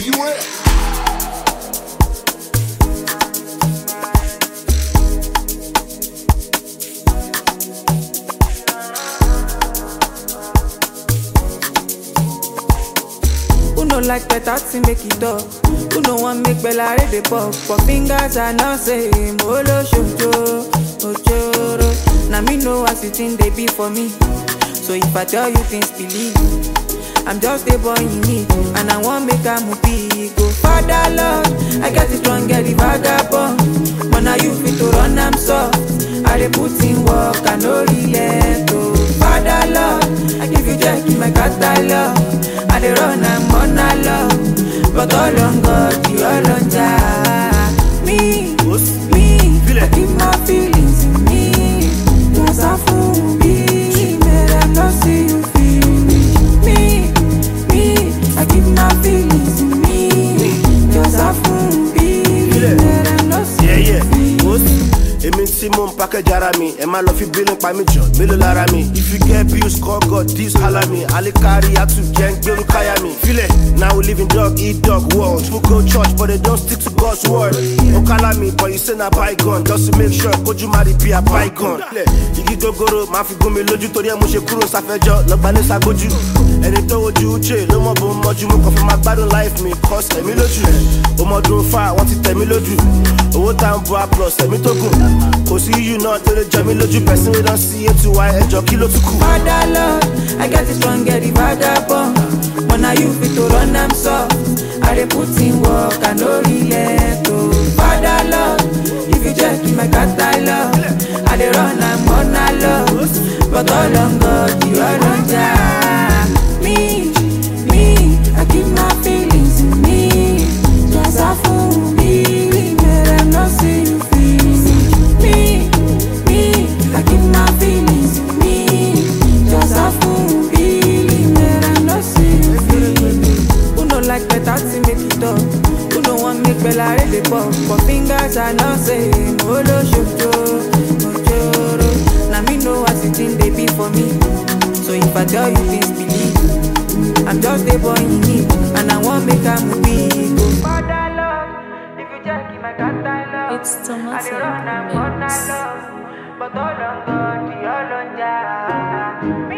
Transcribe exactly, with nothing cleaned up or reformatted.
you at? Who no like better to make it up? Who no want make Bella read the pop? But fingers are not same. Olo shoujo, ojoro. Now me know as it thing they be for me. So if I tell you things, believe. I'm just a boy in need, and I want make a movie. Go Father Lord, I get it strong, get the vagabond. But now you fit to run, I'm soft. I dey put in work, I no relent. Oh Father Lord, I give you jack in my catalog. I dey run, I'm on a love. But all on God, you all on Jah. Me, me, I keep my feelings in me. Cause I fool me, man, I don't see you finish. Me, me, I keep my feelings in me. Cause I fool me, man, I don't see yeah, you yeah. finish. Èmi tí mo ń package ara mi, ẹ má lọ fi bílín pa mí jọ, mélòó lára mi. If you get bills, call God, this holla me. Alikari, Atu, gang, gbẹ̀rù káyà mi. Feel it, now we live in dog, eat dog world. People go church, but they don't stick to God's word. Okala me, but you say na bygone, just to make sure kojú má rí bí a bygone. Igi gogoro, máa fi gún mi lójú, torí ẹ mo ṣe kúrò sáfẹ́jọ́, lọ́gbà ní sagojú. Ẹni tó wojú uche ló mọ̀ bó mọ́jú, mo kàn fi máa gbádùn life mi, cause ẹ̀mí lójú. Ọmọdún fa, wọ́n ti tẹ̀ mí lójú. Owó tá ń bọ́ a plus ẹ̀mí tó gùn. Kò sí you náà tó lè jẹ mí lójú, person wey don see it to why ẹjọ́ kí ló tún kù. Father Lord, I get it strong, get the vagabond. But now you fit to run, I'm soft. I dey put in work, I no relent. Oh Father Lord, if you check in my catalog, I dey run, I'm on a love. But all on God, you all on Jah. Me, me, I keep my feelings in me. Just a fool me, man, I no see you finish. Me, me, I keep my feelings in me. Just a fool me, man, I no see you finish. Who no like better to make it up? Who no want make Bella read the pop? But fingers are not same. Olo shoujo, ojoro. Now me know as it thing they be for me. So if I tell you things, believe. I'm just a boy in need, and I want make a movie. Go Father Lord, if you check in my catalog, It's Thomas I dey run, I'm on a Mix. love. But all on God, you all on Jah.